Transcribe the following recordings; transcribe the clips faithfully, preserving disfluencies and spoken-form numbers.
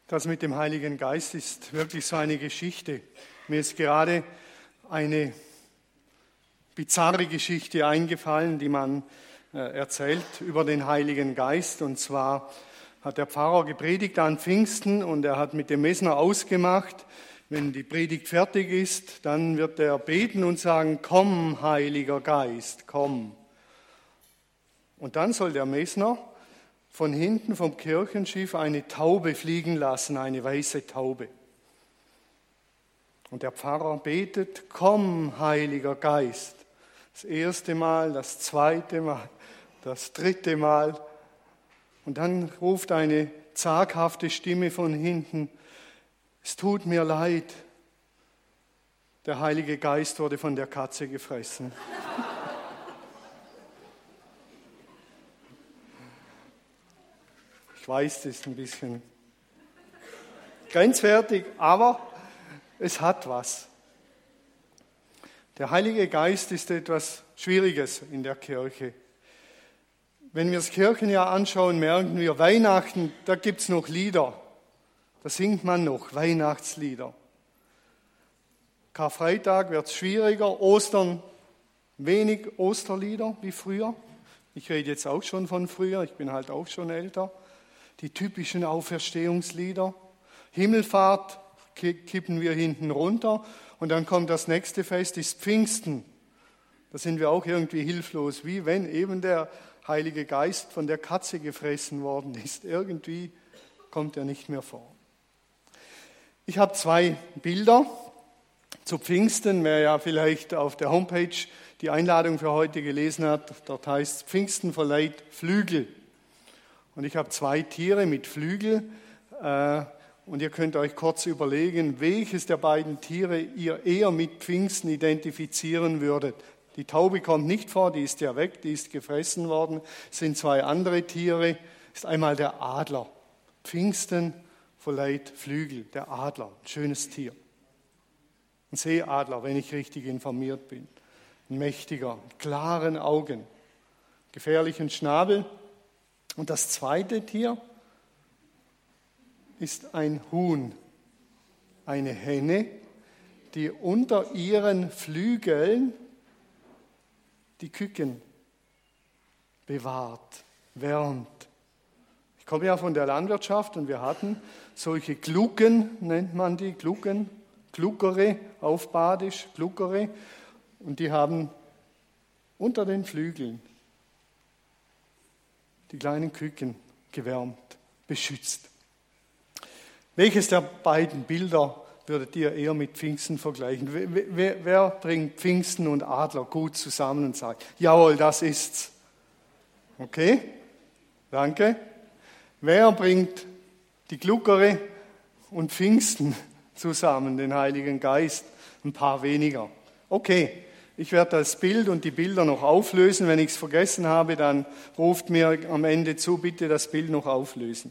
Das mit dem Heiligen Geist ist wirklich so eine Geschichte. Mir ist gerade eine bizarre Geschichte eingefallen, die man äh, erzählt über den Heiligen Geist. Und zwar hat der Pfarrer gepredigt an Pfingsten und er hat mit dem Messner ausgemacht, wenn die Predigt fertig ist, dann wird er beten und sagen, komm, Heiliger Geist, komm. Und dann soll der Messner von hinten vom Kirchenschiff eine Taube fliegen lassen, eine weiße Taube. Und der Pfarrer betet, komm, Heiliger Geist. Das erste Mal, das zweite Mal, das dritte Mal. Und dann ruft eine zaghafte Stimme von hinten, es tut mir leid, der Heilige Geist wurde von der Katze gefressen. Ich weiß, das ist ein bisschen grenzwertig, aber es hat was. Der Heilige Geist ist etwas Schwieriges in der Kirche. Wenn wir das Kirchenjahr anschauen, merken wir, Weihnachten, da gibt es noch Lieder. Da singt man noch Weihnachtslieder. Karfreitag wird es schwieriger, Ostern wenig Osterlieder wie früher. Ich rede jetzt auch schon von früher, ich bin halt auch schon älter. Die typischen Auferstehungslieder. Himmelfahrt kippen wir hinten runter und dann kommt das nächste Fest, ist Pfingsten. Da sind wir auch irgendwie hilflos, wie wenn eben der Heilige Geist von der Katze gefressen worden ist. Irgendwie kommt er nicht mehr vor. Ich habe zwei Bilder zu Pfingsten. Wer ja vielleicht auf der Homepage die Einladung für heute gelesen hat, dort heißt es, Pfingsten verleiht Flügel. Und ich habe zwei Tiere mit Flügel äh, und ihr könnt euch kurz überlegen, welches der beiden Tiere ihr eher mit Pfingsten identifizieren würdet. Die Taube kommt nicht vor, die ist ja weg, die ist gefressen worden. Es sind zwei andere Tiere. Das ist einmal der Adler. Pfingsten verleiht Flügel, der Adler, ein schönes Tier. Ein Seeadler, wenn ich richtig informiert bin. Ein mächtiger, mit klaren Augen, gefährlichen Schnabel. Und das zweite Tier ist ein Huhn, eine Henne, die unter ihren Flügeln die Küken bewahrt, wärmt. Ich komme ja von der Landwirtschaft und wir hatten solche Glucken, nennt man die, Glucken, Gluckere, auf Badisch, Gluckere, und die haben unter den Flügeln die kleinen Küken gewärmt, beschützt. Welches der beiden Bilder würdet ihr eher mit Pfingsten vergleichen? Wer, wer bringt Pfingsten und Adler gut zusammen und sagt, jawohl, das ist's? Okay, danke. Wer bringt die Gluckere und Pfingsten zusammen, den Heiligen Geist? Ein paar weniger. Okay. Ich werde das Bild und die Bilder noch auflösen. Wenn ich es vergessen habe, dann ruft mir am Ende zu, bitte das Bild noch auflösen.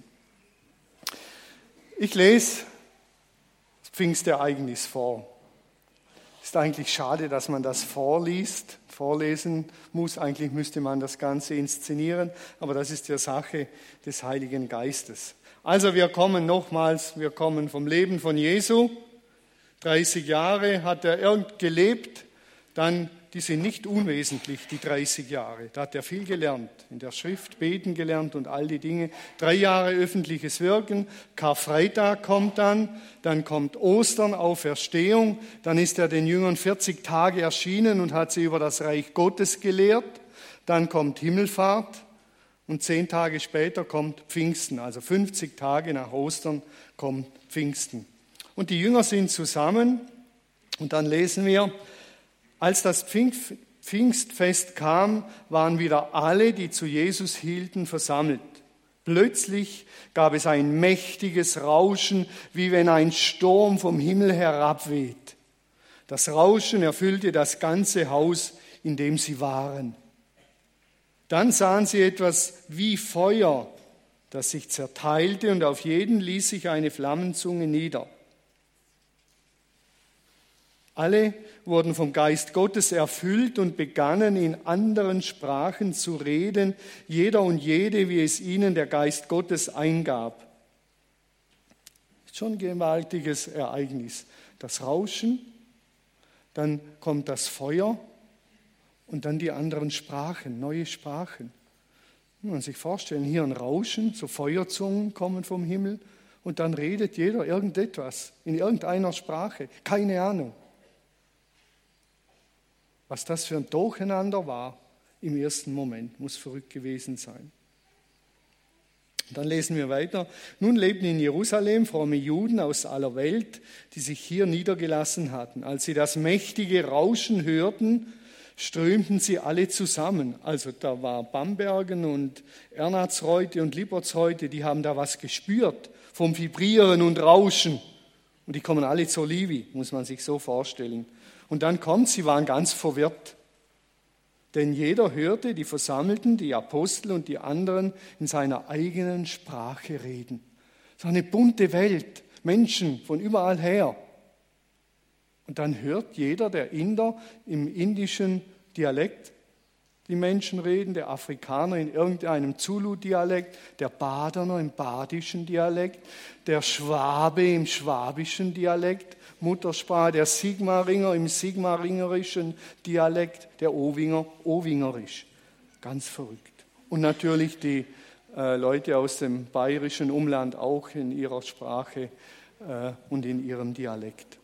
Ich lese das Pfingstereignis vor. Ist eigentlich schade, dass man das vorliest, vorlesen muss. Eigentlich müsste man das Ganze inszenieren, aber das ist ja Sache des Heiligen Geistes. Also wir kommen nochmals, wir kommen vom Leben von Jesu. dreißig Jahre hat er gelebt. Dann, die sind nicht unwesentlich, die dreißig Jahre. Da hat er viel gelernt, in der Schrift beten gelernt und all die Dinge. Drei Jahre öffentliches Wirken, Karfreitag kommt dann, dann kommt Ostern, Auferstehung, dann ist er den Jüngern vierzig Tage erschienen und hat sie über das Reich Gottes gelehrt. Dann kommt Himmelfahrt und zehn Tage später kommt Pfingsten, also fünfzig Tage nach Ostern kommt Pfingsten. Und die Jünger sind zusammen und dann lesen wir, als das Pfingstfest kam, waren wieder alle, die zu Jesus hielten, versammelt. Plötzlich gab es ein mächtiges Rauschen, wie wenn ein Sturm vom Himmel herabweht. Das Rauschen erfüllte das ganze Haus, in dem sie waren. Dann sahen sie etwas wie Feuer, das sich zerteilte, und auf jeden ließ sich eine Flammenzunge nieder. Alle wurden vom Geist Gottes erfüllt und begannen in anderen Sprachen zu reden, jeder und jede, wie es ihnen der Geist Gottes eingab. ist schon ein gewaltiges Ereignis. Das Rauschen, dann kommt das Feuer und dann die anderen Sprachen, neue Sprachen. Man kann sich vorstellen, hier ein Rauschen, so Feuerzungen kommen vom Himmel und dann redet jeder irgendetwas in irgendeiner Sprache, keine Ahnung. Was das für ein Durcheinander war im ersten Moment, muss verrückt gewesen sein. Dann lesen wir weiter. Nun lebten in Jerusalem fromme Juden aus aller Welt, die sich hier niedergelassen hatten. Als sie das mächtige Rauschen hörten, strömten sie alle zusammen. Also da war Bambergen und Ernatzreuth und Libertsreuth, die haben da was gespürt vom Vibrieren und Rauschen. Und die kommen alle zur Livi, muss man sich so vorstellen. Und dann kommt, sie waren ganz verwirrt. Denn jeder hörte die Versammelten, die Apostel und die anderen in seiner eigenen Sprache reden. So eine bunte Welt, Menschen von überall her. Und dann hört jeder, der Inder, im indischen Dialekt die Menschen reden, der Afrikaner in irgendeinem Zulu-Dialekt, der Badener im badischen Dialekt, der Schwabe im schwabischen Dialekt, Muttersprache, der Sigmaringer im sigmaringerischen Dialekt, der Owinger, Owingerisch. Ganz verrückt. Und natürlich die äh, Leute aus dem bayerischen Umland auch in ihrer Sprache äh, und in ihrem Dialekt.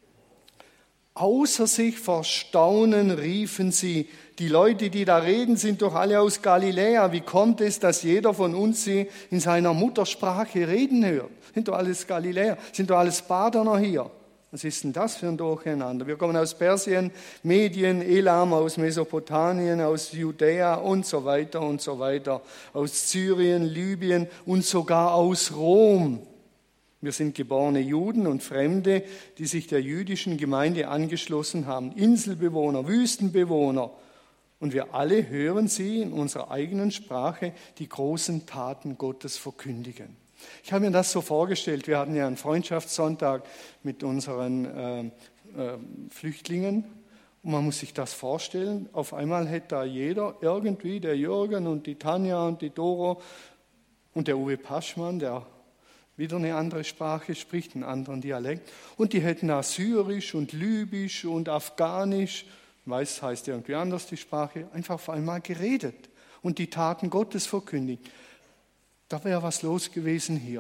Außer sich vor Staunen riefen sie, die Leute, die da reden, sind doch alle aus Galiläa. Wie kommt es, dass jeder von uns sie in seiner Muttersprache reden hört? Sind doch alles Galiläer, sind doch alles Badener hier. Was ist denn das für ein Durcheinander? Wir kommen aus Persien, Medien, Elam, aus Mesopotamien, aus Judäa und so weiter und so weiter, aus Syrien, Libyen und sogar aus Rom. Wir sind geborene Juden und Fremde, die sich der jüdischen Gemeinde angeschlossen haben, Inselbewohner, Wüstenbewohner. Und wir alle hören sie in unserer eigenen Sprache die großen Taten Gottes verkündigen. Ich habe mir das so vorgestellt, wir hatten ja einen Freundschaftssonntag mit unseren äh, äh, Flüchtlingen und man muss sich das vorstellen, auf einmal hätte da jeder irgendwie, der Jürgen und die Tanja und die Doro und der Uwe Paschmann, der wieder eine andere Sprache spricht, einen anderen Dialekt, und die hätten da Syrisch und Libysch und Afghanisch, ich weiß, heißt irgendwie anders die Sprache, einfach auf einmal geredet und die Taten Gottes verkündigt. Da wäre was los gewesen hier.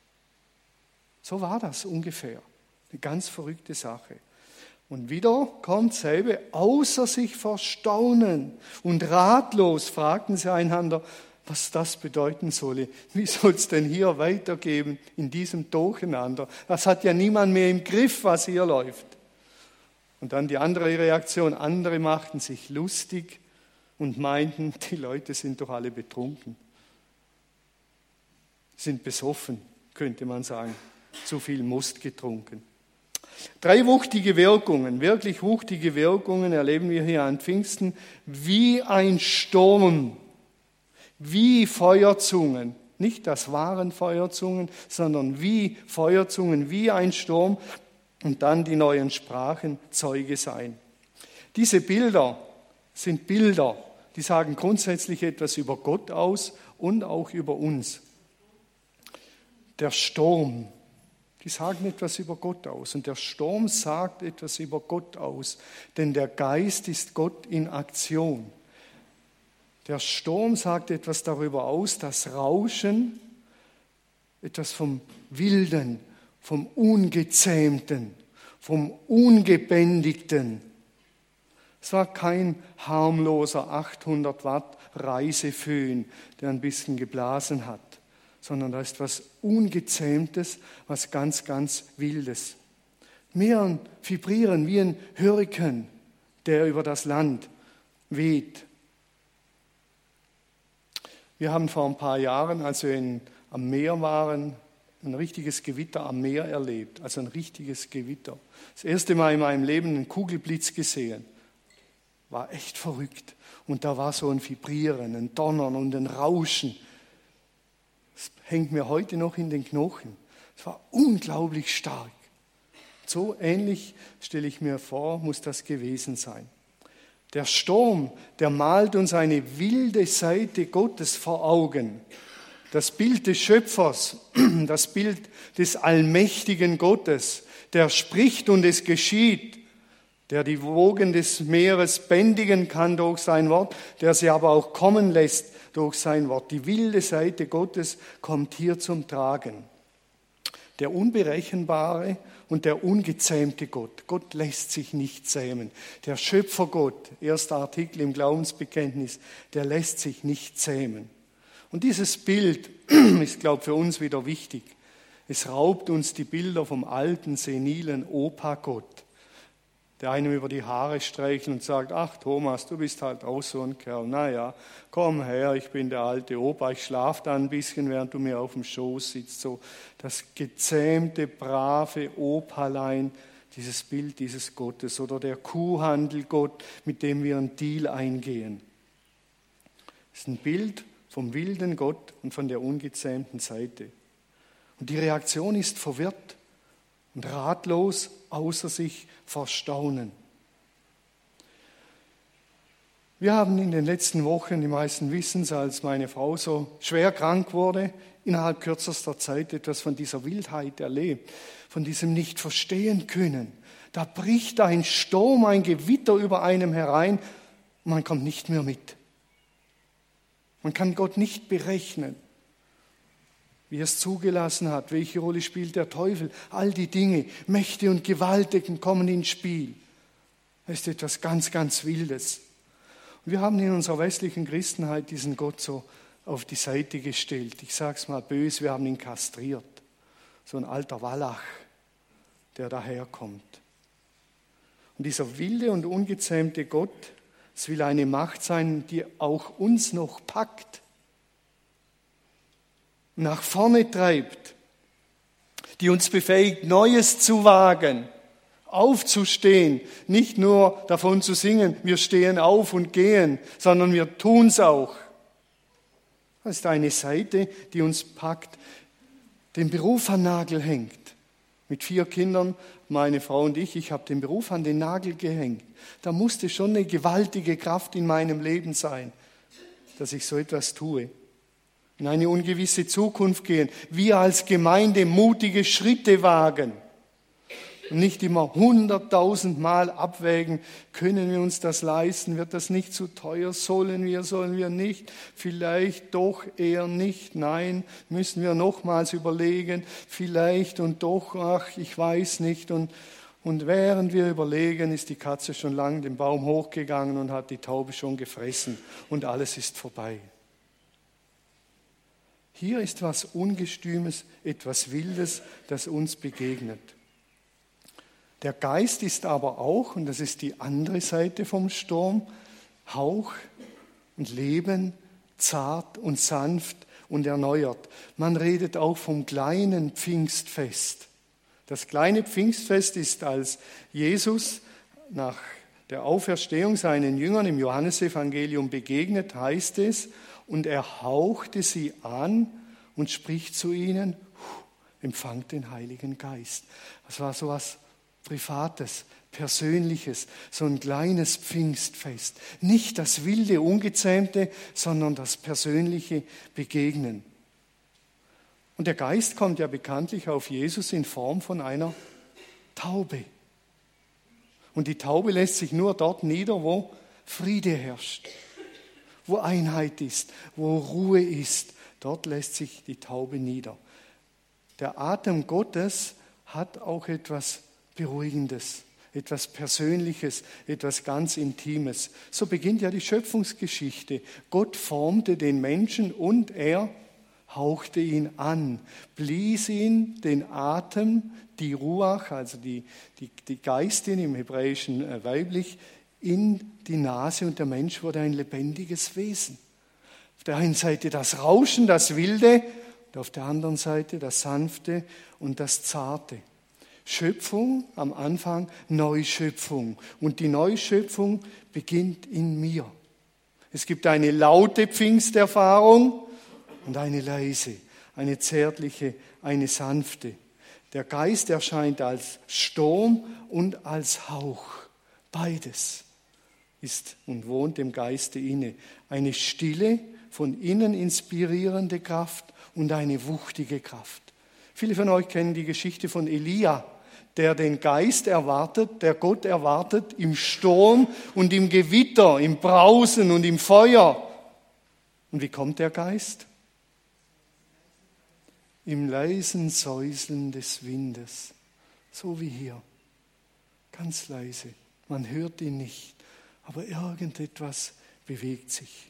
So war das ungefähr. Eine ganz verrückte Sache. Und wieder kommt selbe, außer sich vor Staunen und ratlos fragten sie einander, was das bedeuten solle. Wie soll es denn hier weitergehen in diesem Durcheinander? Das hat ja niemand mehr im Griff, was hier läuft. Und dann die andere Reaktion, andere machten sich lustig und meinten, die Leute sind doch alle betrunken. Sind besoffen, könnte man sagen. Zu viel Most getrunken. Drei wuchtige Wirkungen, wirklich wuchtige Wirkungen erleben wir hier an Pfingsten. Wie ein Sturm, wie Feuerzungen. Nicht das waren Feuerzungen, sondern wie Feuerzungen, wie ein Sturm. Und dann die neuen Sprachen Zeuge sein. Diese Bilder sind Bilder, die sagen grundsätzlich etwas über Gott aus und auch über uns. Der Sturm, die sagen etwas über Gott aus. Und der Sturm sagt etwas über Gott aus. Denn der Geist ist Gott in Aktion. Der Sturm sagt etwas darüber aus, das Rauschen, etwas vom Wilden, vom Ungezähmten, vom Ungebändigten. Es war kein harmloser achthundert Watt Reiseföhn, der ein bisschen geblasen hat, sondern da ist was Ungezähmtes, was ganz, ganz Wildes. Mehr ein Vibrieren wie ein Hurrikan, der über das Land weht. Wir haben vor ein paar Jahren, als wir in, am Meer waren, ein richtiges Gewitter am Meer erlebt. Also ein richtiges Gewitter. Das erste Mal in meinem Leben einen Kugelblitz gesehen. War echt verrückt. Und da war so ein Vibrieren, ein Donnern und ein Rauschen. Das hängt mir heute noch in den Knochen. Es war unglaublich stark. So ähnlich, stelle ich mir vor, muss das gewesen sein. Der Sturm, der malt uns eine wilde Seite Gottes vor Augen. das Bild des Schöpfers, das Bild des allmächtigen Gottes, der spricht und es geschieht, der die Wogen des Meeres bändigen kann durch sein Wort, der sie aber auch kommen lässt durch sein Wort. Die wilde Seite Gottes kommt hier zum Tragen. Der unberechenbare und der ungezähmte Gott. Gott lässt sich nicht zähmen. Der Schöpfergott, erster Artikel im Glaubensbekenntnis, der lässt sich nicht zähmen. Und dieses Bild ist, glaube ich, für uns wieder wichtig. Es raubt uns die Bilder vom alten, senilen Opa-Gott, der einem über die Haare streichelt und sagt, ach Thomas, du bist halt auch so ein Kerl. Naja, komm her, ich bin der alte Opa, ich schlafe da ein bisschen, während du mir auf dem Schoß sitzt. So das gezähmte, brave Opalein, dieses Bild dieses Gottes. Oder der Kuhhandelgott, mit dem wir einen Deal eingehen. Das ist ein Bild vom wilden Gott und von der ungezähmten Seite. Und die Reaktion ist verwirrt und ratlos, außer sich vor Staunen. Wir haben in den letzten Wochen, die meisten wissen es, als meine Frau so schwer krank wurde, innerhalb kürzester Zeit etwas von dieser Wildheit erlebt, von diesem Nicht-Verstehen-Können. Da bricht ein Sturm, ein Gewitter über einem herein und man kommt nicht mehr mit. Man kann Gott nicht berechnen, wie er es zugelassen hat, welche Rolle spielt der Teufel. All die Dinge, Mächte und Gewaltigen kommen ins Spiel. Das ist etwas ganz, ganz Wildes. Und wir haben in unserer westlichen Christenheit diesen Gott so auf die Seite gestellt. Ich sage es mal böse, wir haben ihn kastriert. So ein alter Wallach, der daherkommt. Und dieser wilde und ungezähmte Gott, es will eine Macht sein, die auch uns noch packt, nach vorne treibt, die uns befähigt, Neues zu wagen, aufzustehen, nicht nur davon zu singen, wir stehen auf und gehen, sondern wir tun es auch. Das ist eine Seite, die uns packt, den Beruf an den Nagel hängt. Mit vier Kindern, meine Frau und ich, ich habe den Beruf an den Nagel gehängt. Da musste schon eine gewaltige Kraft in meinem Leben sein, dass ich so etwas tue. In eine ungewisse Zukunft gehen, wir als Gemeinde mutige Schritte wagen und nicht immer hunderttausendmal abwägen, können wir uns das leisten, wird das nicht zu teuer, sollen wir, sollen wir nicht, vielleicht doch eher nicht, nein, müssen wir nochmals überlegen, vielleicht und doch, ach, ich weiß nicht. Und, und während wir überlegen, ist die Katze schon lang den Baum hochgegangen und hat die Taube schon gefressen und alles ist vorbei. Hier ist was Ungestümes, etwas Wildes, das uns begegnet. Der Geist ist aber auch, und das ist die andere Seite vom Sturm, Hauch und Leben, zart und sanft und erneuert. Man redet auch vom kleinen Pfingstfest. Das kleine Pfingstfest ist, als Jesus nach der Auferstehung seinen Jüngern im Johannesevangelium begegnet, heißt es, und er hauchte sie an und spricht zu ihnen, empfangt den Heiligen Geist. Das war so was Privates, Persönliches, so ein kleines Pfingstfest. Nicht das wilde, ungezähmte, sondern das persönliche Begegnen. Und der Geist kommt ja bekanntlich auf Jesus in Form von einer Taube. Und die Taube lässt sich nur dort nieder, wo Friede herrscht, wo Einheit ist, wo Ruhe ist. Dort lässt sich die Taube nieder. Der Atem Gottes hat auch etwas Beruhigendes, etwas Persönliches, etwas ganz Intimes. So beginnt ja die Schöpfungsgeschichte. Gott formte den Menschen und er hauchte ihn an, blies ihn den Atem, die Ruach, also die, die, die Geistin im Hebräischen weiblich, in die Nase und der Mensch wurde ein lebendiges Wesen. Auf der einen Seite das Rauschen, das Wilde, und auf der anderen Seite das Sanfte und das Zarte. Schöpfung am Anfang, Neuschöpfung. Und die Neuschöpfung beginnt in mir. Es gibt eine laute Pfingsterfahrung und eine leise, eine zärtliche, eine sanfte. Der Geist erscheint als Sturm und als Hauch. Beides ist und wohnt dem Geiste inne. Eine Stille von innen inspirierende Kraft und eine wuchtige Kraft. Viele von euch kennen die Geschichte von Elia, der den Geist erwartet, der Gott erwartet im Sturm und im Gewitter, im Brausen und im Feuer. Und wie kommt der Geist? Im leisen Säuseln des Windes, so wie hier, ganz leise. Man hört ihn nicht, aber irgendetwas bewegt sich.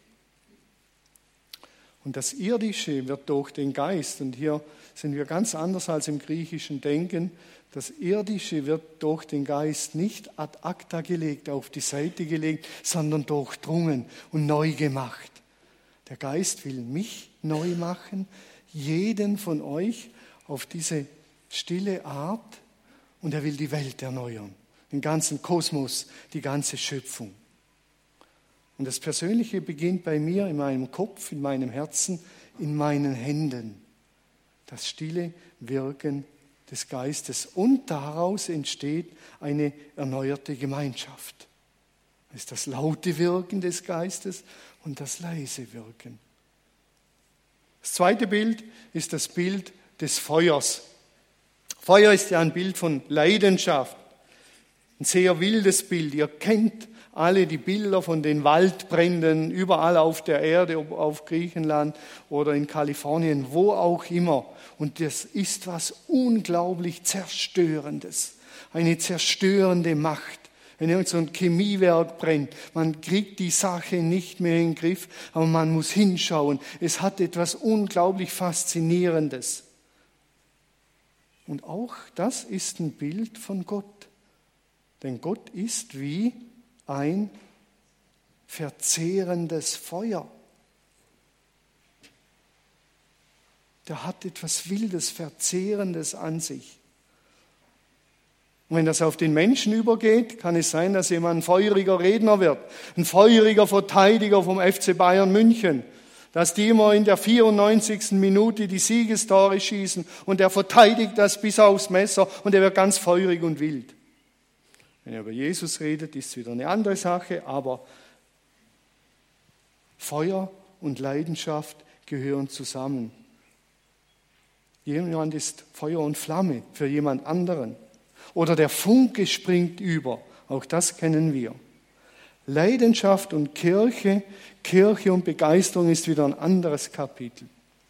Und das Irdische wird durch den Geist, und hier sind wir ganz anders als im griechischen Denken, das Irdische wird durch den Geist nicht ad acta gelegt, auf die Seite gelegt, sondern durchdrungen und neu gemacht. Der Geist will mich neu machen, jeden von euch auf diese stille Art, und er will die Welt erneuern, den ganzen Kosmos, die ganze Schöpfung. Und das Persönliche beginnt bei mir in meinem Kopf, in meinem Herzen, in meinen Händen. Das stille Wirken des Geistes. Und daraus entsteht eine erneuerte Gemeinschaft. Das ist das laute Wirken des Geistes und das leise Wirken. Das zweite Bild ist das Bild des Feuers. Feuer ist ja ein Bild von Leidenschaft. Ein sehr wildes Bild. Ihr kennt alle die Bilder von den Waldbränden überall auf der Erde, ob auf Griechenland oder in Kalifornien, wo auch immer. Und das ist was unglaublich Zerstörendes, eine zerstörende Macht. Wenn irgend so ein Chemiewerk brennt, man kriegt die Sache nicht mehr in den Griff, aber man muss hinschauen. Es hat etwas unglaublich Faszinierendes. Und auch das ist ein Bild von Gott. Denn Gott ist wie ein verzehrendes Feuer. Der hat etwas Wildes, Verzehrendes an sich. Und wenn das auf den Menschen übergeht, kann es sein, dass jemand ein feuriger Redner wird, ein feuriger Verteidiger vom F C Bayern München, dass die immer in der vierundneunzigsten Minute die Siegestore schießen und er verteidigt das bis aufs Messer und er wird ganz feurig und wild. Wenn er über Jesus redet, ist es wieder eine andere Sache, aber Feuer und Leidenschaft gehören zusammen. Jemand ist Feuer und Flamme für jemand anderen. Oder der Funke springt über, auch das kennen wir. Leidenschaft und Kirche, Kirche und Begeisterung ist wieder ein anderes Kapitel.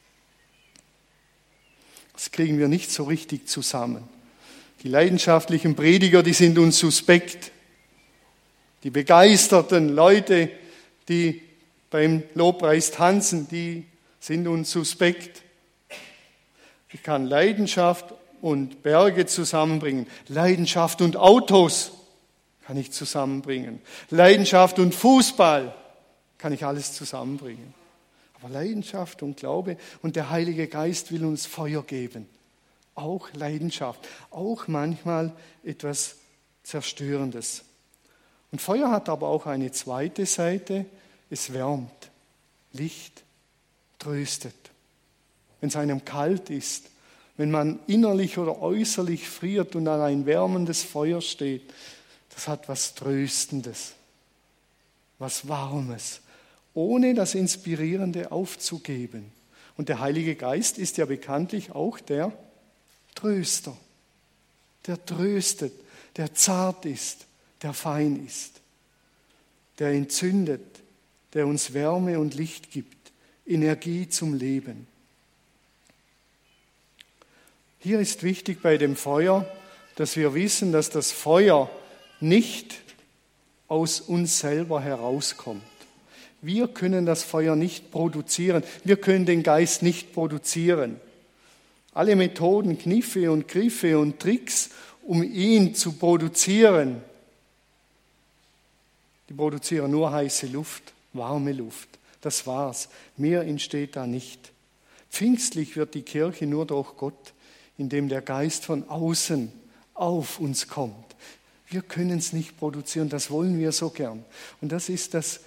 Das kriegen wir nicht so richtig zusammen. Die leidenschaftlichen Prediger, die sind uns suspekt. Die begeisterten Leute, die beim Lobpreis tanzen, die sind uns suspekt. Ich kann Leidenschaft und Berge zusammenbringen. Leidenschaft und Autos kann ich zusammenbringen. Leidenschaft und Fußball kann ich alles zusammenbringen. Aber Leidenschaft und Glaube und der Heilige Geist will uns Feuer geben. Auch Leidenschaft, auch manchmal etwas Zerstörendes. Und Feuer hat aber auch eine zweite Seite. Es wärmt, Licht, tröstet. Wenn es einem kalt ist, wenn man innerlich oder äußerlich friert und an ein wärmendes Feuer steht, das hat was Tröstendes, was Warmes, ohne das Inspirierende aufzugeben. Und der Heilige Geist ist ja bekanntlich auch der Tröster, der tröstet, der zart ist, der fein ist, der entzündet, der uns Wärme und Licht gibt, Energie zum Leben. Hier ist wichtig bei dem Feuer, dass wir wissen, dass das Feuer nicht aus uns selber herauskommt. Wir können das Feuer nicht produzieren. Wir können den Geist nicht produzieren. Alle Methoden, Kniffe und Griffe und Tricks, um ihn zu produzieren, die produzieren nur heiße Luft, warme Luft. Das war's. Mehr entsteht da nicht. Pfingstlich wird die Kirche nur durch Gott, indem der Geist von außen auf uns kommt. Wir können es nicht produzieren, das wollen wir so gern. Und das ist das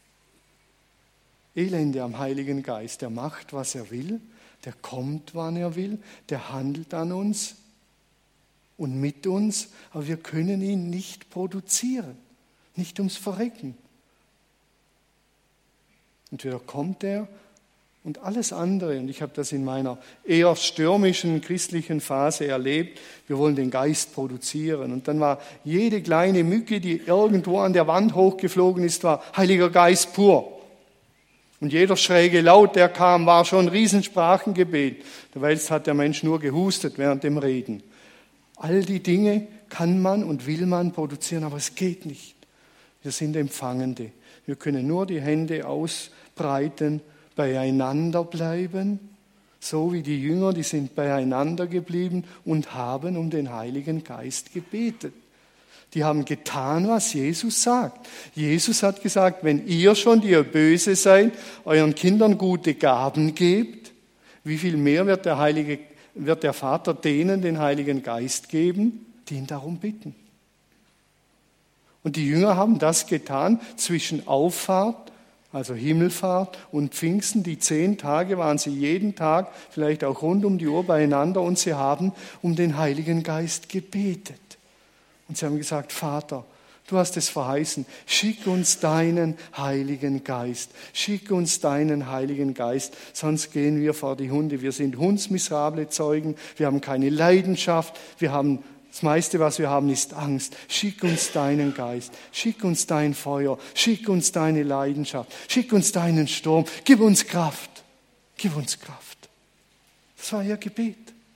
Elende am Heiligen Geist. Der macht, was er will, der kommt, wann er will, der handelt an uns und mit uns, aber wir können ihn nicht produzieren, nicht ums Verrecken. Und wieder kommt er und alles andere, und ich habe das in meiner eher stürmischen christlichen Phase erlebt, wir wollen den Geist produzieren. Und dann war jede kleine Mücke, die irgendwo an der Wand hochgeflogen ist, war Heiliger Geist pur. Und jeder schräge Laut, der kam, war schon ein Riesensprachengebet. Dabei hat der Mensch nur gehustet während dem Reden. All die Dinge kann man und will man produzieren, aber es geht nicht. Wir sind Empfangende. Wir können nur die Hände ausbreiten, beieinander bleiben, so wie die Jünger, die sind beieinander geblieben und haben um den Heiligen Geist gebetet. Die haben getan, was Jesus sagt. Jesus hat gesagt, wenn ihr schon, die ihr böse seid, euren Kindern gute Gaben gebt, wie viel mehr wird der, Heilige, wird der Vater denen den Heiligen Geist geben, die ihn darum bitten. Und die Jünger haben das getan zwischen Auffahrt, also Himmelfahrt, und Pfingsten. Die zehn Tage waren sie jeden Tag, vielleicht auch rund um die Uhr beieinander, und sie haben um den Heiligen Geist gebetet. Und sie haben gesagt, Vater, du hast es verheißen, schick uns deinen Heiligen Geist, schick uns deinen Heiligen Geist, sonst gehen wir vor die Hunde. Wir sind hundsmiserable Zeugen, wir haben keine Leidenschaft, wir haben das meiste, was wir haben, ist Angst. Schick uns deinen Geist, schick uns dein Feuer, schick uns deine Leidenschaft, schick uns deinen Sturm, gib uns Kraft, gib uns Kraft. Das war ihr Gebet.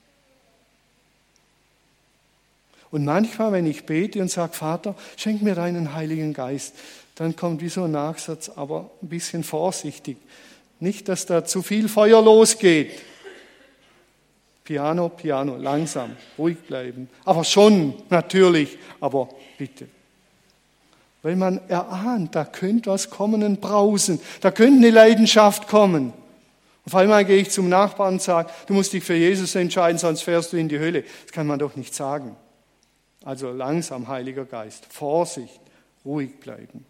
Und manchmal, wenn ich bete und sage, Vater, schenk mir deinen Heiligen Geist, dann kommt wie so ein Nachsatz, aber ein bisschen vorsichtig. Nicht, dass da zu viel Feuer losgeht. Piano, Piano, langsam, ruhig bleiben. Aber schon, natürlich, aber bitte. Weil man erahnt, da könnte was kommen, ein Brausen, da könnte eine Leidenschaft kommen. Auf einmal gehe ich zum Nachbarn und sage, du musst dich für Jesus entscheiden, sonst fährst du in die Hölle. Das kann man doch nicht sagen. Also langsam, Heiliger Geist, Vorsicht, ruhig bleiben.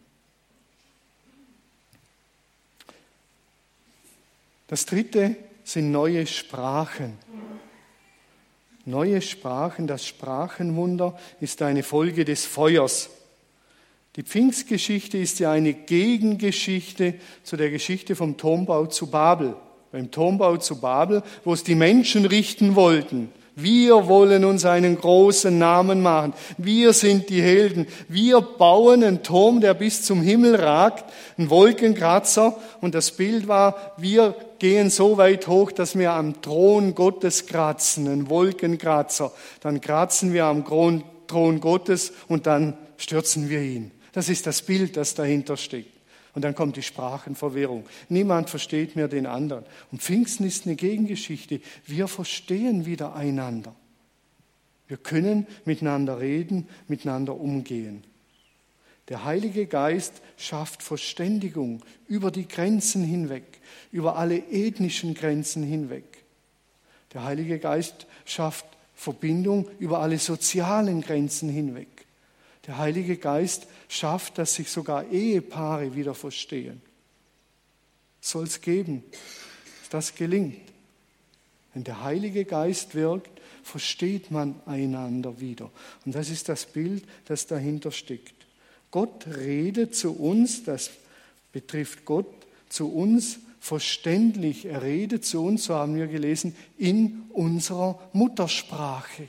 Das dritte sind neue Sprachen. Neue Sprachen, das Sprachenwunder ist eine Folge des Feuers. Die Pfingstgeschichte ist ja eine Gegengeschichte zu der Geschichte vom Turmbau zu Babel. Beim Turmbau zu Babel, wo es die Menschen richten wollten. Wir wollen uns einen großen Namen machen. Wir sind die Helden. Wir bauen einen Turm, der bis zum Himmel ragt, einen Wolkenkratzer. Und das Bild war, wir gehen so weit hoch, dass wir am Thron Gottes kratzen, einen Wolkenkratzer. Dann kratzen wir am Thron Gottes und dann stürzen wir ihn. Das ist das Bild, das dahinter steckt. Und dann kommt die Sprachenverwirrung. Niemand versteht mehr den anderen. Und Pfingsten ist eine Gegengeschichte. Wir verstehen wieder einander. Wir können miteinander reden, miteinander umgehen. Der Heilige Geist schafft Verständigung über die Grenzen hinweg, über alle ethnischen Grenzen hinweg. Der Heilige Geist schafft Verbindung über alle sozialen Grenzen hinweg. Der Heilige Geist schafft, dass sich sogar Ehepaare wieder verstehen. Soll es geben, dass das gelingt. Wenn der Heilige Geist wirkt, versteht man einander wieder. Und das ist das Bild, das dahinter steckt. Gott redet zu uns, das betrifft Gott, zu uns verständlich. Er redet zu uns, so haben wir gelesen, in unserer Muttersprache.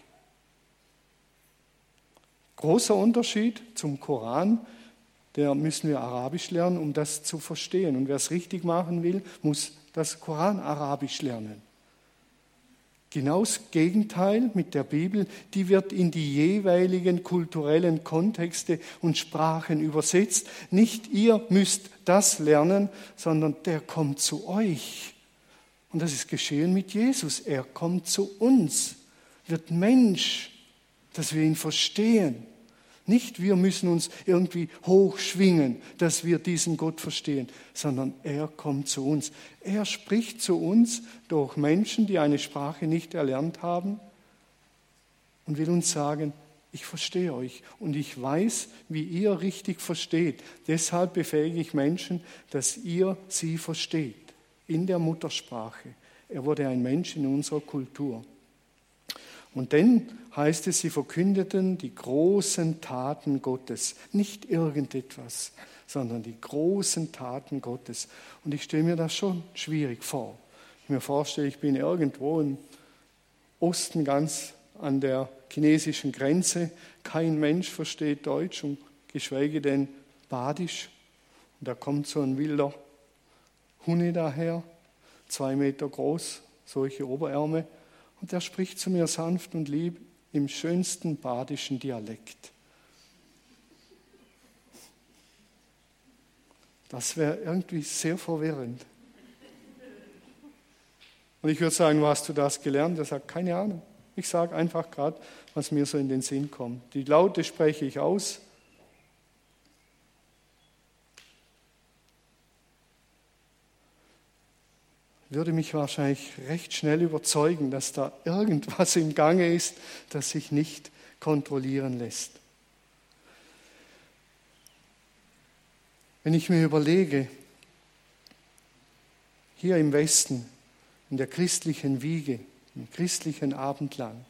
Großer Unterschied zum Koran, der müssen wir Arabisch lernen, um das zu verstehen. Und wer es richtig machen will, muss das Koran Arabisch lernen. Genau das Gegenteil mit der Bibel, die wird in die jeweiligen kulturellen Kontexte und Sprachen übersetzt. Nicht ihr müsst das lernen, sondern der kommt zu euch. Und das ist geschehen mit Jesus. Er kommt zu uns, wird Mensch, dass wir ihn verstehen. Nicht wir müssen uns irgendwie hochschwingen, dass wir diesen Gott verstehen, sondern er kommt zu uns. Er spricht zu uns durch Menschen, die eine Sprache nicht erlernt haben und will uns sagen, ich verstehe euch und ich weiß, wie ihr richtig versteht. Deshalb befähige ich Menschen, dass ihr sie versteht in der Muttersprache. Er wurde ein Mensch in unserer Kultur. Und dann heißt es, sie verkündeten die großen Taten Gottes, nicht irgendetwas, sondern die großen Taten Gottes. Und ich stelle mir das schon schwierig vor. Ich mir vorstelle, ich bin irgendwo im Osten ganz an der chinesischen Grenze. Kein Mensch versteht Deutsch und geschweige denn Badisch. Und da kommt so ein wilder Hunde daher, zwei Meter groß, solche Oberärme. Und der spricht zu mir sanft und lieb im schönsten badischen Dialekt. Das wäre irgendwie sehr verwirrend. Und ich würde sagen, wo hast du das gelernt? Er sagt, keine Ahnung. Ich sage einfach gerade, was mir so in den Sinn kommt. Die Laute spreche ich aus. Würde mich wahrscheinlich recht schnell überzeugen, dass da irgendwas im Gange ist, das sich nicht kontrollieren lässt. Wenn ich mir überlege, hier im Westen, in der christlichen Wiege, im christlichen Abendland,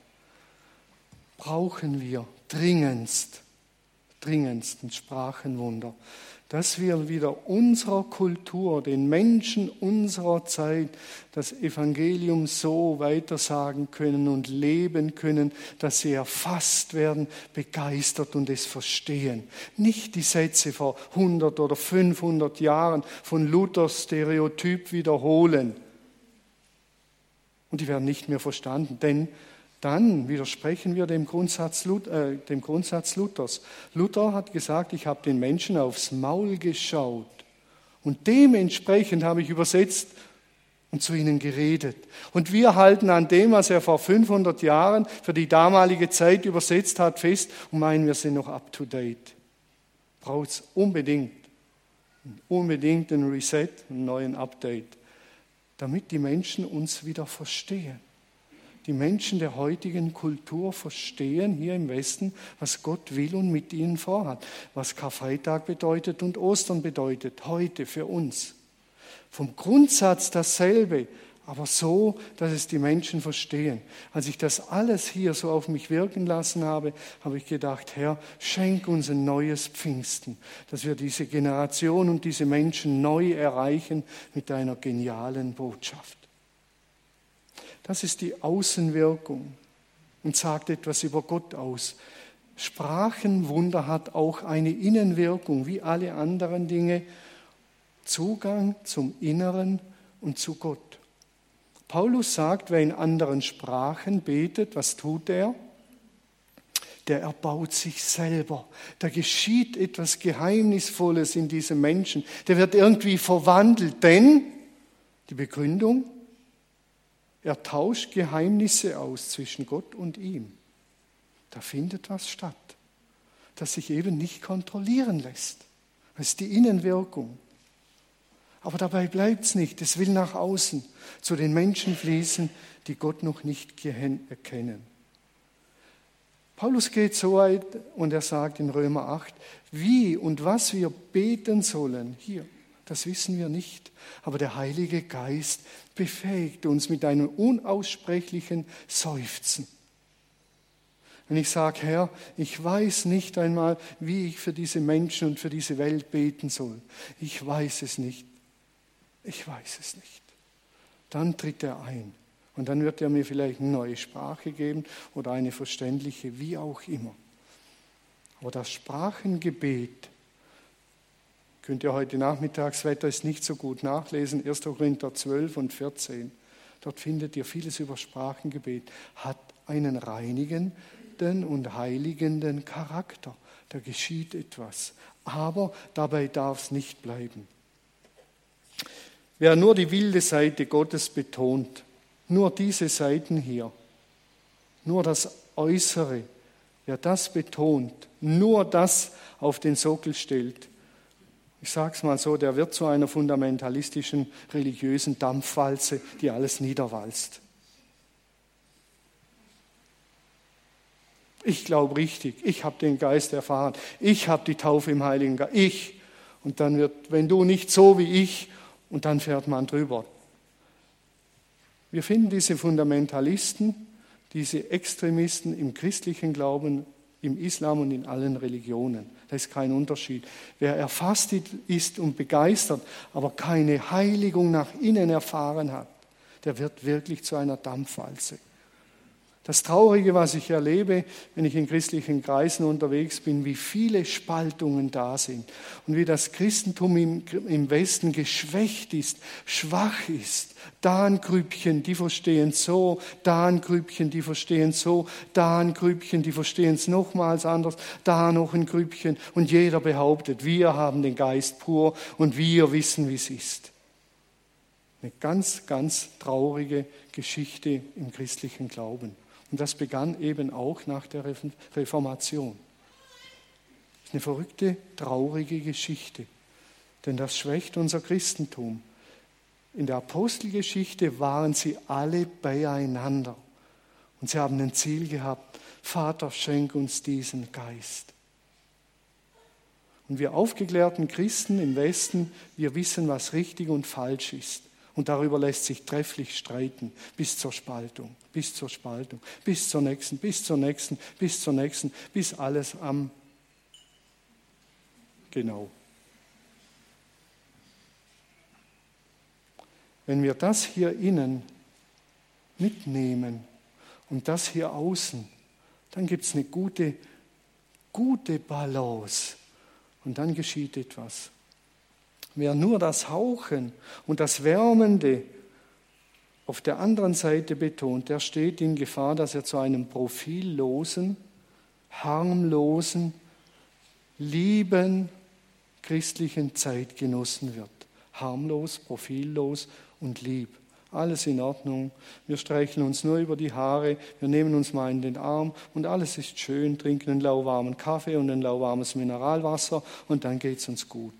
brauchen wir dringendst, dringendst ein Sprachenwunder, dass wir wieder unserer Kultur, den Menschen unserer Zeit, das Evangelium so weitersagen können und leben können, dass sie erfasst werden, begeistert und es verstehen. Nicht die Sätze vor hundert oder fünfhundert Jahren von Luthers Stereotyp wiederholen. Und die werden nicht mehr verstanden, denn dann widersprechen wir dem Grundsatz, äh, dem Grundsatz Luthers. Luther hat gesagt, ich habe den Menschen aufs Maul geschaut und dementsprechend habe ich übersetzt und zu ihnen geredet. Und wir halten an dem, was er vor fünfhundert Jahren für die damalige Zeit übersetzt hat, fest und meinen, wir sind noch up to date. Braucht es unbedingt, unbedingt einen Reset, einen neuen Update, damit die Menschen uns wieder verstehen. Die Menschen der heutigen Kultur verstehen hier im Westen, was Gott will und mit ihnen vorhat, was Karfreitag bedeutet und Ostern bedeutet, heute für uns. Vom Grundsatz dasselbe, aber so, dass es die Menschen verstehen. Als ich das alles hier so auf mich wirken lassen habe, habe ich gedacht, Herr, schenk uns ein neues Pfingsten, dass wir diese Generation und diese Menschen neu erreichen mit deiner genialen Botschaft. Das ist die Außenwirkung und sagt etwas über Gott aus. Sprachenwunder hat auch eine Innenwirkung, wie alle anderen Dinge, Zugang zum Inneren und zu Gott. Paulus sagt, wer in anderen Sprachen betet, was tut er? Der erbaut sich selber. Da geschieht etwas Geheimnisvolles in diesem Menschen. Der wird irgendwie verwandelt, denn die Begründung, er tauscht Geheimnisse aus zwischen Gott und ihm. Da findet was statt, das sich eben nicht kontrollieren lässt. Das ist die Innenwirkung. Aber dabei bleibt es nicht. Es will nach außen zu den Menschen fließen, die Gott noch nicht erkennen. Paulus geht so weit und er sagt in Römer acht, wie und was wir beten sollen, hier, das wissen wir nicht. Aber der Heilige Geist befähigt uns mit einem unaussprechlichen Seufzen. Wenn ich sage, Herr, ich weiß nicht einmal, wie ich für diese Menschen und für diese Welt beten soll. Ich weiß es nicht. Ich weiß es nicht. Dann tritt er ein. Und dann wird er mir vielleicht eine neue Sprache geben oder eine verständliche, wie auch immer. Aber das Sprachengebet, könnt ihr heute Nachmittag, das Wetter ist nicht so gut, nachlesen, erster Korinther zwölf und vierzehn. Dort findet ihr vieles über Sprachengebet. Hat einen reinigenden und heiligenden Charakter. Da geschieht etwas. Aber dabei darf es nicht bleiben. Wer nur die wilde Seite Gottes betont, nur diese Seiten hier, nur das Äußere, wer das betont, nur das auf den Sockel stellt, ich sage es mal so, der wird zu einer fundamentalistischen, religiösen Dampfwalze, die alles niederwalzt. Ich glaube richtig, ich habe den Geist erfahren, ich habe die Taufe im Heiligen Geist, ich. Und dann wird, wenn du nicht so wie ich, und dann fährt man drüber. Wir finden diese Fundamentalisten, diese Extremisten im christlichen Glauben im Islam und in allen Religionen. Da ist kein Unterschied. Wer erfasst ist und begeistert, aber keine Heiligung nach innen erfahren hat, der wird wirklich zu einer Dampfwalze. Das Traurige, was ich erlebe, wenn ich in christlichen Kreisen unterwegs bin, wie viele Spaltungen da sind und wie das Christentum im, im Westen geschwächt ist, schwach ist. Da ein Grüppchen, die verstehen so, da ein Grüppchen, die verstehen so, da ein Grüppchen, die verstehen es nochmals anders, da noch ein Grüppchen und jeder behauptet, wir haben den Geist pur und wir wissen, wie es ist. Eine ganz, ganz traurige Geschichte im christlichen Glauben. Und das begann eben auch nach der Reformation. Das ist eine verrückte, traurige Geschichte, denn das schwächt unser Christentum. In der Apostelgeschichte waren sie alle beieinander und sie haben ein Ziel gehabt: Vater, schenk uns diesen Geist. Und wir aufgeklärten Christen im Westen, wir wissen, was richtig und falsch ist. Und darüber lässt sich trefflich streiten, bis zur Spaltung, bis zur Spaltung, bis zur nächsten, bis zur nächsten, bis zur nächsten, bis alles am genau. Wenn wir das hier innen mitnehmen und das hier außen, dann gibt es eine gute, gute Balance und dann geschieht etwas. Wer nur das Hauchen und das Wärmende auf der anderen Seite betont, der steht in Gefahr, dass er zu einem profillosen, harmlosen, lieben christlichen Zeitgenossen wird. Harmlos, profillos und lieb. Alles in Ordnung. Wir streicheln uns nur über die Haare, wir nehmen uns mal in den Arm und alles ist schön, trinken einen lauwarmen Kaffee und ein lauwarmes Mineralwasser und dann geht es uns gut.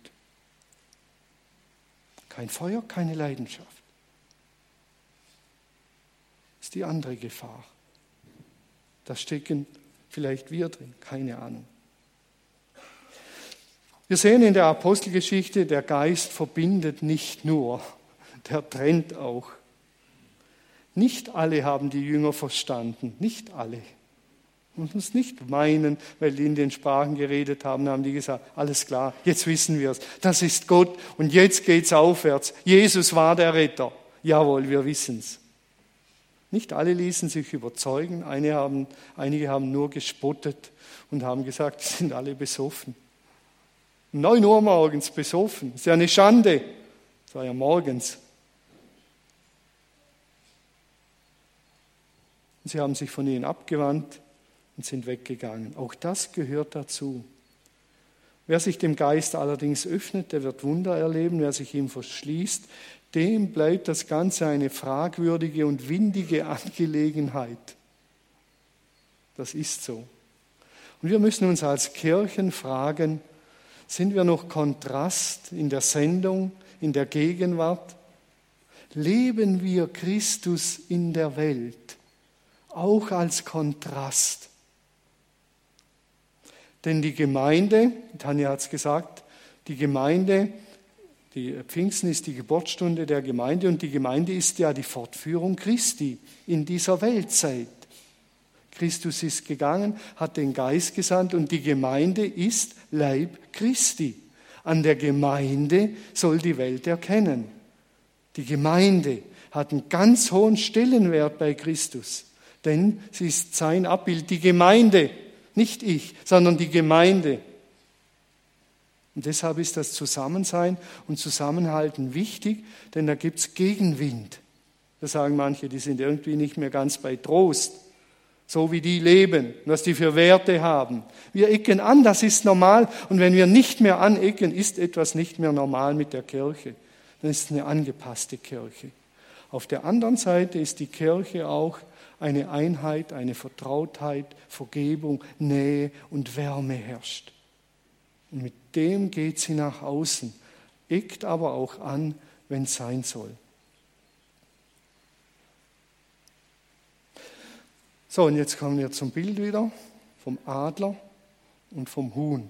Kein Feuer, keine Leidenschaft. Das ist die andere Gefahr. Da stecken vielleicht wir drin, keine Ahnung. Wir sehen in der Apostelgeschichte, der Geist verbindet nicht nur, der trennt auch. Nicht alle haben die Jünger verstanden, nicht alle. Man muss nicht meinen, weil die in den Sprachen geredet haben, haben die gesagt, alles klar, jetzt wissen wir es. Das ist Gott und jetzt geht es aufwärts. Jesus war der Retter. Jawohl, wir wissen es. Nicht alle ließen sich überzeugen. Einige haben, einige haben nur gespottet und haben gesagt, die sind alle besoffen. Um neun Uhr morgens besoffen. Das ist ja eine Schande. Das war ja morgens. Und sie haben sich von ihnen abgewandt und sind weggegangen. Auch das gehört dazu. Wer sich dem Geist allerdings öffnet, der wird Wunder erleben. Wer sich ihm verschließt, dem bleibt das Ganze eine fragwürdige und windige Angelegenheit. Das ist so. Und wir müssen uns als Kirchen fragen, sind wir noch Kontrast in der Sendung, in der Gegenwart? Leben wir Christus in der Welt, auch als Kontrast? Denn die Gemeinde, Tanja hat es gesagt, die Gemeinde, die Pfingsten ist die Geburtsstunde der Gemeinde und die Gemeinde ist ja die Fortführung Christi in dieser Weltzeit. Christus ist gegangen, hat den Geist gesandt und die Gemeinde ist Leib Christi. An der Gemeinde soll die Welt erkennen. Die Gemeinde hat einen ganz hohen Stellenwert bei Christus, denn sie ist sein Abbild, die Gemeinde. Nicht ich, sondern die Gemeinde. Und deshalb ist das Zusammensein und Zusammenhalten wichtig, denn da gibt es Gegenwind. Da sagen manche, die sind irgendwie nicht mehr ganz bei Trost, so wie die leben, was die für Werte haben. Wir ecken an, das ist normal. Und wenn wir nicht mehr anecken, ist etwas nicht mehr normal mit der Kirche. Dann ist es eine angepasste Kirche. Auf der anderen Seite ist die Kirche auch eine Einheit, eine Vertrautheit, Vergebung, Nähe und Wärme herrscht. Und mit dem geht sie nach außen, eckt aber auch an, wenn es sein soll. So, und jetzt kommen wir zum Bild wieder vom Adler und vom Huhn.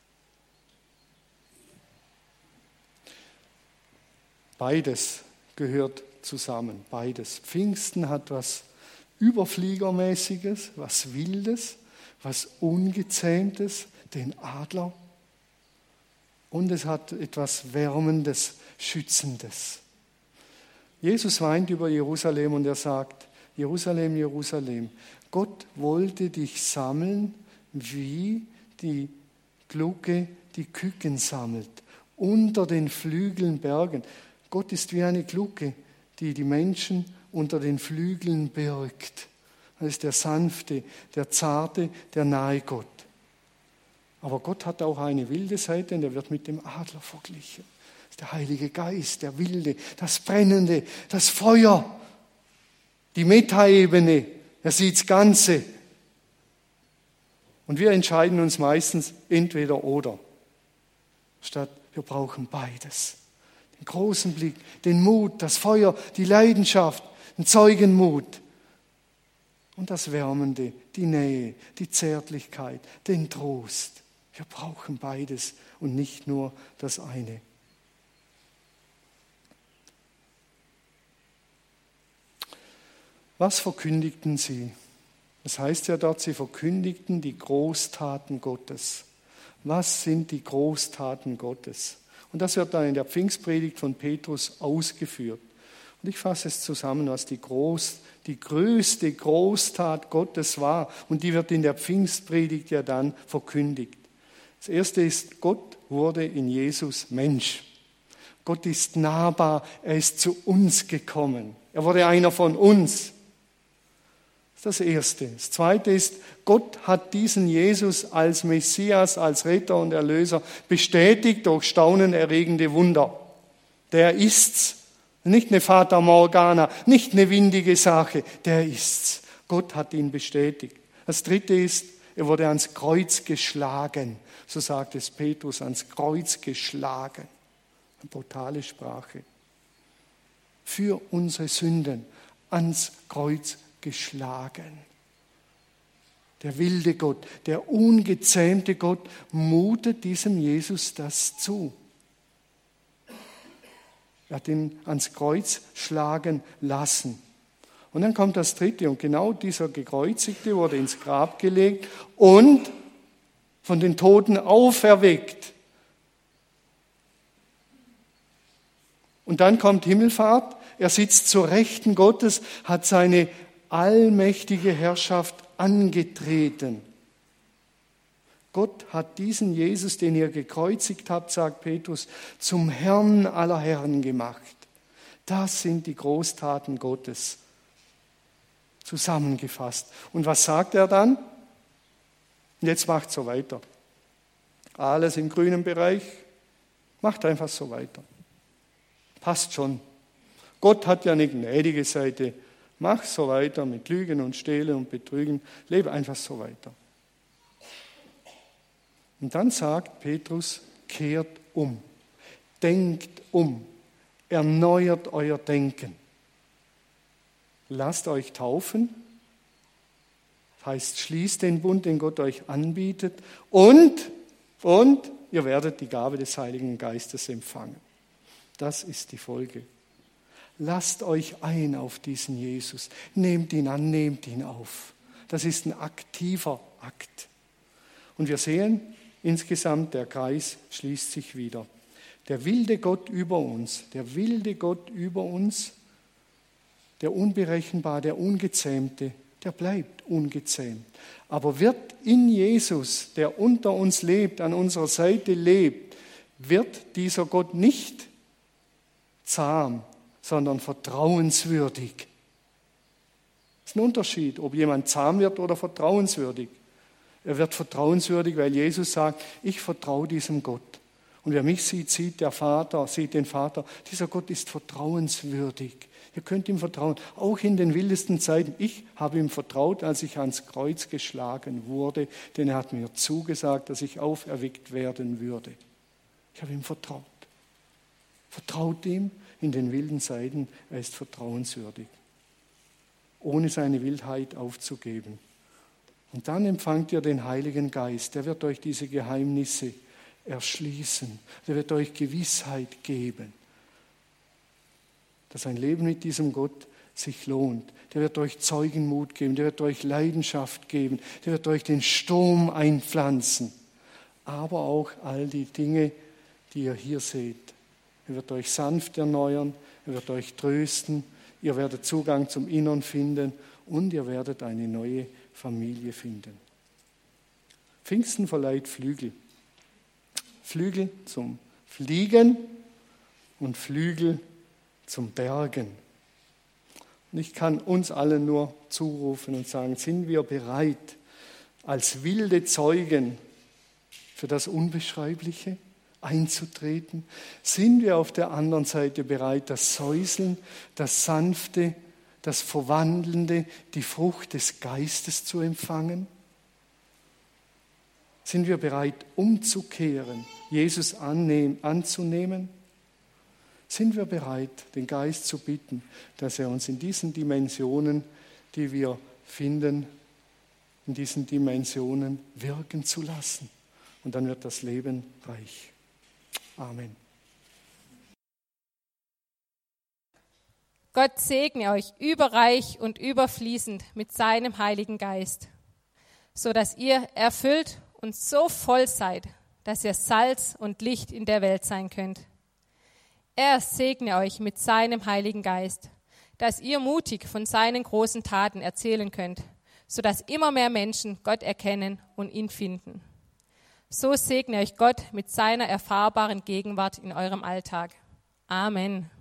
Beides gehört zusammen, beides. Pfingsten hat was Überfliegermäßiges, was Wildes, was Ungezähmtes, den Adler. Und es hat etwas Wärmendes, Schützendes. Jesus weint über Jerusalem und er sagt, Jerusalem, Jerusalem, Gott wollte dich sammeln, wie die Glucke die Küken sammelt, unter den Flügeln bergen. Gott ist wie eine Glucke, die die Menschen unter den Flügeln birgt. Das ist der sanfte, der zarte, der nahe Gott. Aber Gott hat auch eine wilde Seite und er wird mit dem Adler verglichen. Das ist der Heilige Geist, der Wilde, das Brennende, das Feuer, die Metaebene. Er sieht das Ganze. Und wir entscheiden uns meistens entweder oder. Statt wir brauchen beides. Den großen Blick, den Mut, das Feuer, die Leidenschaft, den Zeugenmut. Und das Wärmende, die Nähe, die Zärtlichkeit, den Trost. Wir brauchen beides und nicht nur das eine. Was verkündigten sie? Das heißt ja dort, sie verkündigten die Großtaten Gottes. Was sind die Großtaten Gottes? Und das wird dann in der Pfingstpredigt von Petrus ausgeführt. Und ich fasse es zusammen, was die, groß, die größte Großtat Gottes war. Und die wird in der Pfingstpredigt ja dann verkündigt. Das erste ist, Gott wurde in Jesus Mensch. Gott ist nahbar, er ist zu uns gekommen. Er wurde einer von uns. Das ist das Erste. Das Zweite ist, Gott hat diesen Jesus als Messias, als Retter und Erlöser bestätigt durch staunenerregende Wunder. Der ist's. Nicht eine Fata Morgana, nicht eine windige Sache. Der ist's. Gott hat ihn bestätigt. Das Dritte ist, er wurde ans Kreuz geschlagen. So sagt es Petrus, ans Kreuz geschlagen. Eine brutale Sprache. Für unsere Sünden ans Kreuz geschlagen. Der wilde Gott, der ungezähmte Gott mutet diesem Jesus das zu. Er hat ihn ans Kreuz schlagen lassen. Und dann kommt das Dritte und genau dieser Gekreuzigte wurde ins Grab gelegt und von den Toten auferweckt. Und dann kommt Himmelfahrt, er sitzt zur Rechten Gottes, hat seine allmächtige Herrschaft angetreten. Gott hat diesen Jesus, den ihr gekreuzigt habt, sagt Petrus, zum Herrn aller Herren gemacht. Das sind die Großtaten Gottes. Zusammengefasst. Und was sagt er dann? Jetzt macht so weiter. Alles im grünen Bereich, macht einfach so weiter. Passt schon. Gott hat ja eine gnädige Seite. Mach so weiter mit Lügen und Stehlen und Betrügen. Lebe einfach so weiter. Und dann sagt Petrus, kehrt um. Denkt um. Erneuert euer Denken. Lasst euch taufen. Das heißt, schließt den Bund, den Gott euch anbietet. Und, und ihr werdet die Gabe des Heiligen Geistes empfangen. Das ist die Folge. Lasst euch ein auf diesen Jesus. Nehmt ihn an, nehmt ihn auf. Das ist ein aktiver Akt. Und wir sehen insgesamt, der Kreis schließt sich wieder. Der wilde Gott über uns, der wilde Gott über uns, der Unberechenbare, der Ungezähmte, der bleibt ungezähmt. Aber wird in Jesus, der unter uns lebt, an unserer Seite lebt, wird dieser Gott nicht zahm, sondern vertrauenswürdig. Das ist ein Unterschied, ob jemand zahm wird oder vertrauenswürdig. Er wird vertrauenswürdig, weil Jesus sagt, ich vertraue diesem Gott. Und wer mich sieht, sieht der Vater, sieht den Vater. Dieser Gott ist vertrauenswürdig. Ihr könnt ihm vertrauen, auch in den wildesten Zeiten. Ich habe ihm vertraut, als ich ans Kreuz geschlagen wurde, denn er hat mir zugesagt, dass ich auferweckt werden würde. Ich habe ihm vertraut. Vertraut ihm in den wilden Zeiten, er ist vertrauenswürdig, ohne seine Wildheit aufzugeben. Und dann empfangt ihr den Heiligen Geist, der wird euch diese Geheimnisse erschließen, der wird euch Gewissheit geben, dass ein Leben mit diesem Gott sich lohnt. Der wird euch Zeugenmut geben, der wird euch Leidenschaft geben, der wird euch den Sturm einpflanzen. Aber auch all die Dinge, die ihr hier seht. Er wird euch sanft erneuern, er wird euch trösten, ihr werdet Zugang zum Innern finden und ihr werdet eine neue Familie finden. Pfingsten verleiht Flügel. Flügel zum Fliegen und Flügel zum Bergen. Und ich kann uns allen nur zurufen und sagen, sind wir bereit, als wilde Zeugen für das Unbeschreibliche einzutreten? Sind wir auf der anderen Seite bereit, das Säuseln, das Sanfte, das Verwandelnde, die Frucht des Geistes zu empfangen? Sind wir bereit, umzukehren, Jesus annehmen, anzunehmen? Sind wir bereit, den Geist zu bitten, dass er uns in diesen Dimensionen, die wir finden, in diesen Dimensionen wirken zu lassen? Und dann wird das Leben reich. Amen. Gott segne euch überreich und überfließend mit seinem Heiligen Geist, so dass ihr erfüllt und so voll seid, dass ihr Salz und Licht in der Welt sein könnt. Er segne euch mit seinem Heiligen Geist, dass ihr mutig von seinen großen Taten erzählen könnt, so dass immer mehr Menschen Gott erkennen und ihn finden. So segne euch Gott mit seiner erfahrbaren Gegenwart in eurem Alltag. Amen.